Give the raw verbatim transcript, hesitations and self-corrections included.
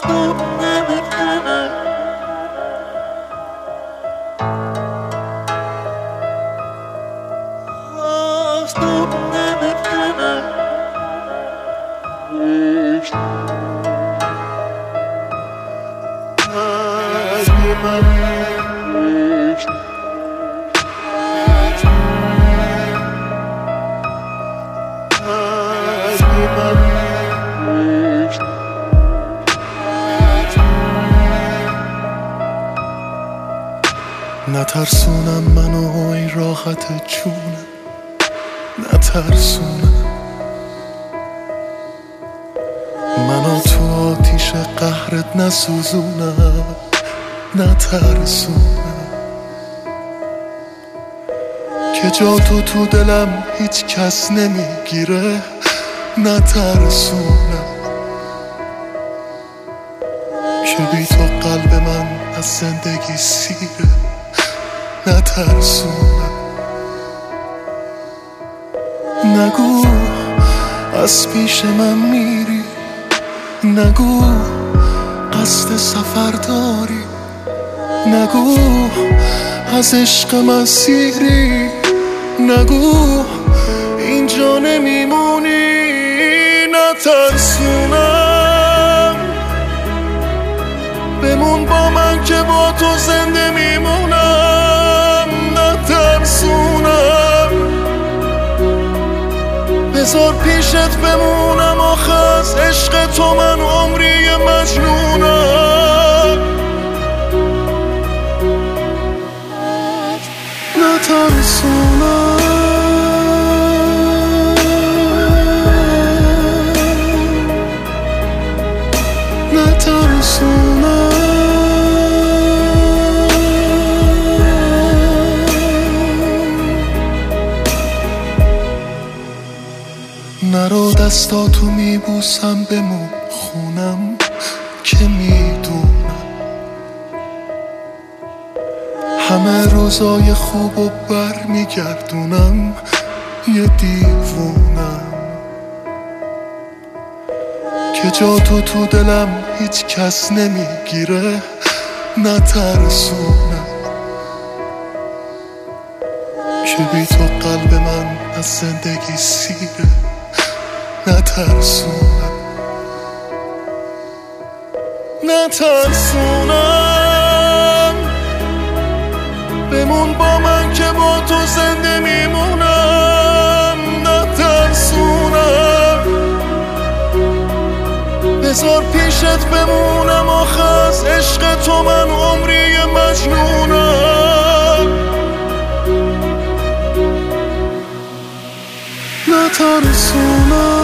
نترسونم منو ای راحت جونم، نترسونم منو تو آتیش قهرت نسوزونم، نترسونم که جا تو تو دلم هیچ کس نمیگیره، نترسونم که بی تو قلب من از زندگی سیره، نترسونم. نگو از پیش من میری، نگو قصد سفر داری، نگو از عشق مسیری، نگو اینجا نمیمونی، نترسونم بمون با من که با تو زنده میمونم، نترسونم بذار پیشت بمونم، آخه از عشق تو من عمری مجنونم، نترسونم نترسونم نرو دستاتو میبوسم بمون خونم که میدونم همه روزای خوب و بر میگردونم، یه دیوونم که جا تو تو دلم هیچ کس نمیگیره، نترسونم که بی تو قلب من از زندگی سیره، نترسونم نترسونم بمون با من که با تو زنده میمونم، نترسونم بذار پیشت بمونم، آخه از عشق تو من عمری مجنونم، نترسونم